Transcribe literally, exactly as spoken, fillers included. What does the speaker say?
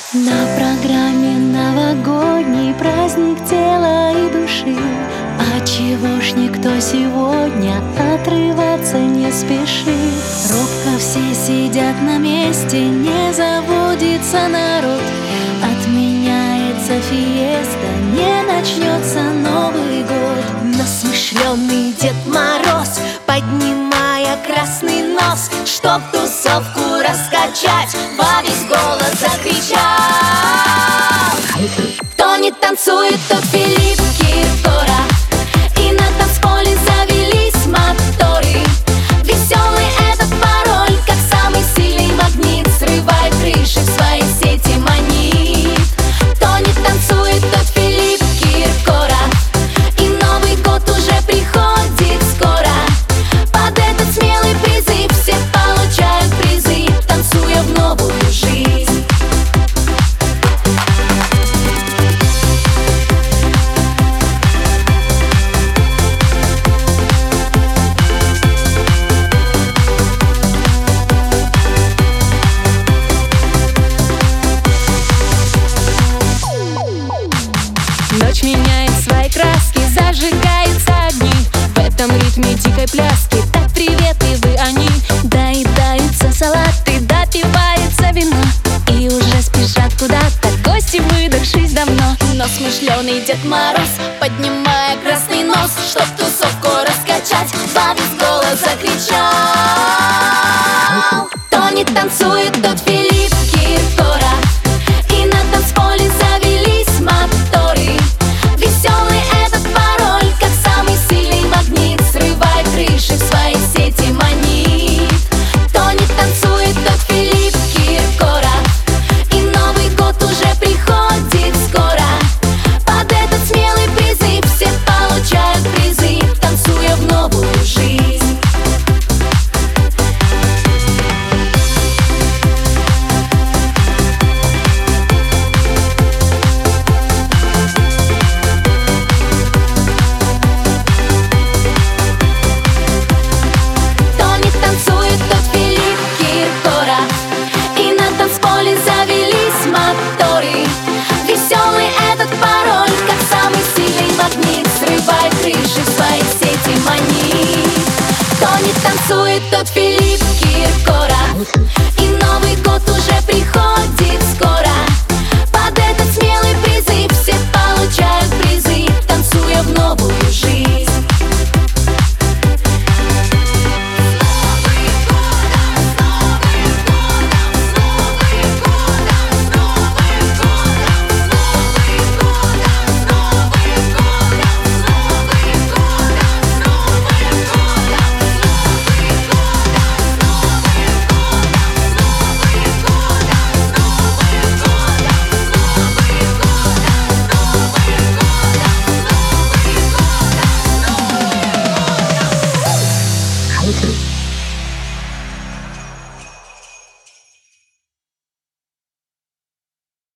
На программе новогодний праздник тела и души. А чего ж никто сегодня отрываться не спешит? Робко все сидят на месте, не заводится народ. Отменяется фиеста, не начнется Новый год. Но смышленый Дед Мороз, поднимая красный нос, чтоб тусовку раскачать, во весь голос закричал: кто не танцует, тот Филипп Киркоров. И на танцполе завелись моторы. Веселый этот пароль, как самый сильный магнит, срывает крыши, в свои сети манит. Кто не танцует, тот Филипп Киркоров. И Новый год уже приходит скоро. Под этот смелый призыв все получают призы, танцуя в новую жизнь. Ночь меняет свои краски, зажигаются огни. В этом ритме дикой пляски так приветливы они. Доедаются салаты, допивается вино, и уже спешат куда-то гости, выдохшись давно. Но смышленый Дед Мороз, поднимая красный нос, чтоб тусовку раскачать, во весь голос закричал: кто не танцует, тот Филипп Киркоров. И на танцполе завелись моторы. Веселый этот пароль, как самый сильный магнит, срывает крыши, в свои сети манит. Кто не танцует, тот Филипп Киркоров. И Новый год уже приходит скоро. Под этот смелый призыв все получают призы, танцуя в новую жизнь. Кто не танцует, тот Филипп Киркоров. И на танцполе завелись моторы. Веселый этот пароль, как самый сильный магнит, срывает крыши, в свои сети манит. Кто не танцует, тот Филипп